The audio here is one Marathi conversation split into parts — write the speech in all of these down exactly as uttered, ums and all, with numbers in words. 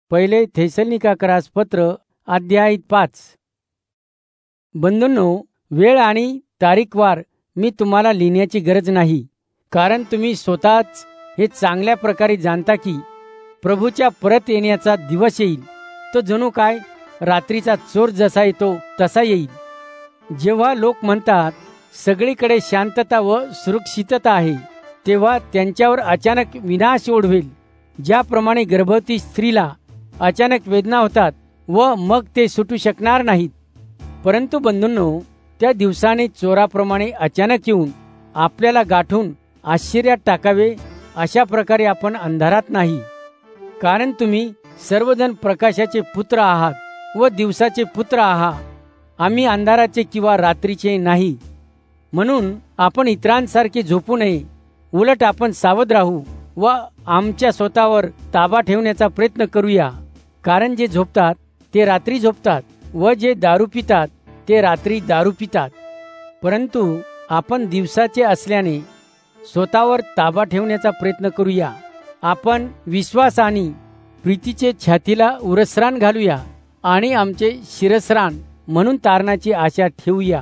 पहिले थेसलोनिकास पत्र अध्याय पाच. बंधूंनो, वेळ आणि तारीखवार मी तुम्हाला लिहिण्याची गरज नाही, कारण तुम्ही स्वतःच हे चांगल्या प्रकारे जाणता की प्रभूच्या परत येण्याचा दिवस येईल. तो जणू काय रात्रीचा चोर जसा येतो तसा येईल. जेव्हा लोक म्हणतात सगळीकडे शांतता व सुरक्षितता आहे, तेव्हा त्यांच्यावर अचानक विनाश ओढवेल. ज्याप्रमाणे गर्भवती स्त्रीला अचानक वेदना होतात व मग ते सुटू शकणार नाहीत, परंतु बंधूंनो, त्या दिवसाने चोराप्रमाणे अचानक येऊन आपल्याला गाठून आश्चर्यात टाकावे अशा प्रकारे आपण अंधारात नाही. कारण तुम्ही सर्वजण प्रकाशाचे पुत्र आहात व दिवसाचे पुत्र आहात. आम्ही अंधाराचे किंवा रात्रीचे नाही. म्हणून आपण इतरांसारखे झोपू नये, उलट आपण सावध राहू व आमच्या स्वतःवर ताबा ठेवण्याचा प्रयत्न करूया. कारण जे झोपतात ते रात्री झोपतात व जे दारू पितात ते रात्री दारू पितात. परंतु आपण दिवसाचे असल्याने स्वतःवर ताबा ठेवण्याचा प्रयत्न करूया. आपण विश्वास आणि प्रीतीचे छातीला उरसरान घालूया आणि आमचे शिरस्रान म्हणून तारणाची आशा ठेवूया.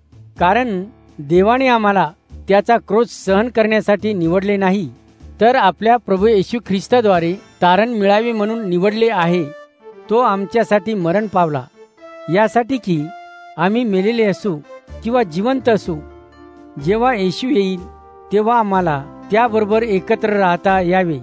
कारण देवाने आम्हाला त्याचा क्रोध सहन करण्यासाठी निवडले नाही, तर आपल्या प्रभू येशू ख्रिस्ताद्वारे तारण मिळावे म्हणून निवडले आहे. तो आमच्यासाठी मरण पावला, यासाठी की आम्ही मेलेले असू किंवा जिवंत असू, जेव्हा येशू येईल तेव्हा आम्हाला त्याबरोबर एकत्र राहता यावे.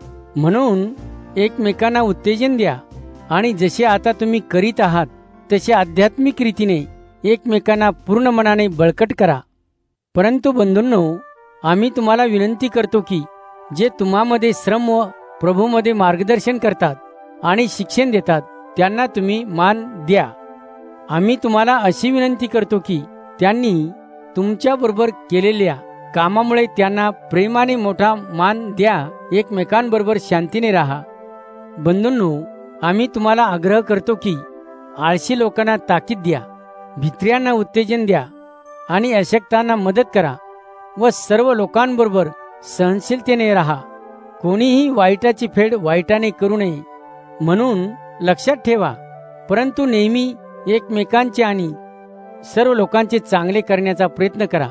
म्हणून एकमेकांना उत्तेजन द्या आणि जसे आता तुम्ही करीत आहात तसे आध्यात्मिक रीतीने एकमेकांना पूर्ण मनाने बळकट करा. परंतु बंधूंनो, आम्ही तुम्हाला विनंती करतो की जे तुम्हामध्ये श्रम व प्रभूमध्ये मार्गदर्शन करतात आणि शिक्षण देतात त्यांना तुम्ही मान द्या. आम्ही तुम्हाला अशी विनंती करतो की त्यांनी तुमच्याबरोबर केलेल्या कामामुळे त्यांना प्रेमाने मोठा मान द्या. एकमेकांबरोबर शांतीने राहा. बंधूंनो, आम्ही तुम्हाला आग्रह करतो की आळशी लोकांना ताकीद द्या, भित्र्यांना उत्तेजन द्या आणि अशक्तांना मदत करा व सर्व लोकांबरोबर सहनशीलतेने राहा. कोणीही वाईटाची फेड वाईटाने करू नये म्हणून लक्षात ठेवा. परंतु नेहमी एकमेकांचे आणि सर्व लोकांचे चांगले करण्याचा प्रयत्न करा.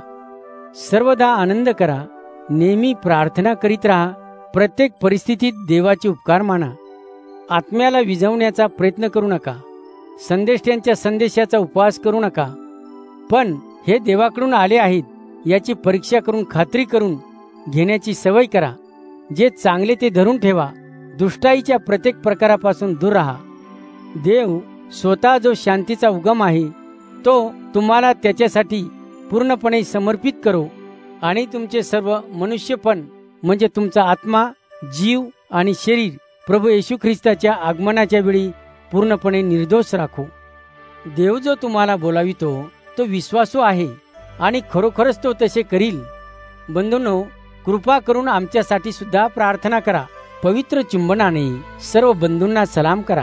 सर्वदा आनंद करा, नेहमी प्रार्थना करीत राहा. प्रत्येक परिस्थितीत देवाचे उपकार माना. आत्म्याला विझवण्याचा प्रयत्न करू नका. संदेष्ट्यांच्या संदेशाचा उपवास करू नका, पण हे देवाकडून आले आहेत याची परीक्षा करून खात्री करून घेण्याची सवय करा. जे चांगले ते धरून ठेवा. दुष्टाईच्या प्रत्येक प्रकारापासून दूर राहा. देव स्वतः जो शांतीचा उगम आहे, तो तुम्हाला त्याच्यासाठी पूर्णपणे समर्पित करो आणि तुमचे सर्व मनुष्यपण म्हणजे तुमचा आत्मा, जीव आणि शरीर प्रभू येशू ख्रिस्ताच्या आगमनाच्या वेळी पूर्णपणे निर्दोष राखो. देव जो तुम्हाला बोलावितो तो विश्वासू आहे आणि खरोखरच तो तसे करील. बंधूंनो, कृपा करून आमच्यासाठी सुद्धा प्रार्थना करा. पवित्र चुंबनाने सर्व बंधूंना सलाम करा.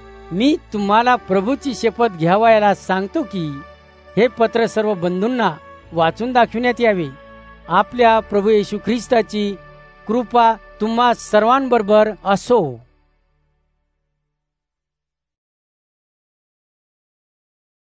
मी तुम्हाला प्रभूची शपथ घ्यावयाला सांगतो की हे पत्र सर्व बंधूंना वाचून दाखविण्यात यावे. आपल्या प्रभू येशू ख्रिस्ताची कृपा तुम्हा सर्वांबरोबर असो.